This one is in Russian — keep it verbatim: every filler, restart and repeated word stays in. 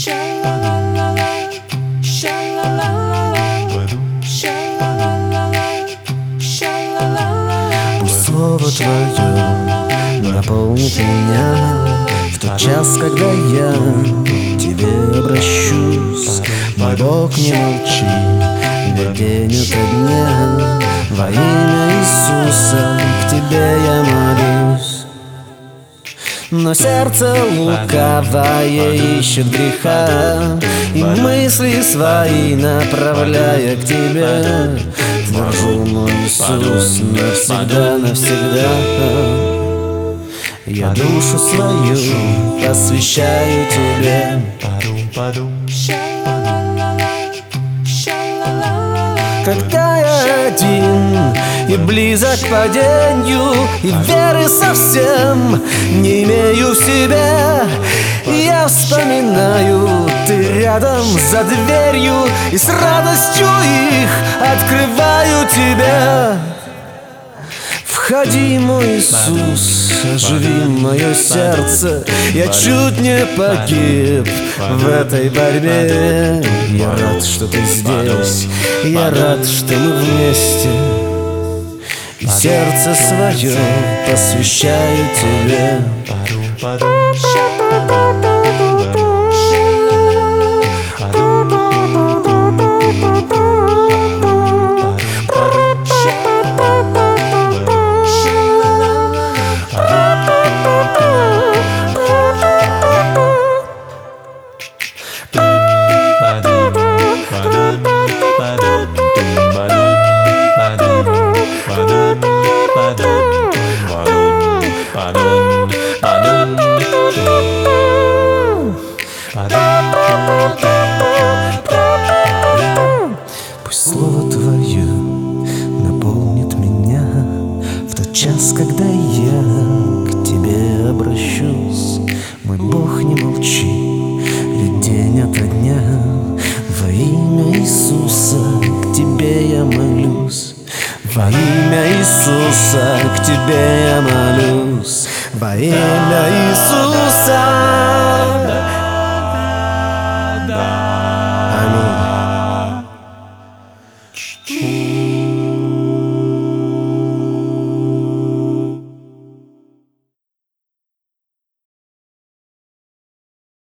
Пусть слово твое наполнит меня в тот час, когда я к тебе обращусь. Мой Бог, не молчи, ведь день ото дня во имя Иисуса к тебе я молюсь. Но сердце лукавое ищет греха, и мысли свои направляя к тебе. Держу, мой Иисус, навсегда, навсегда. Я душу свою посвящаю тебе. Когда я один и близок к падению, и веры совсем не имею в себе, я вспоминаю, ты рядом за дверью, и с радостью их открываю тебе. Входи, мой Иисус, оживи мое сердце. Я чуть не погиб в этой борьбе. Я рад, что ты здесь, я рад, что мы вместе, и сердце свое посвящаю тебе. Пусть слово твое наполнит меня в тот час, когда я к тебе обращусь. Мой Бог, не молчи, ведь день ото дня во имя Иисуса к тебе я молюсь. Во имя Иисуса к тебе я молюсь. Во имя Иисуса.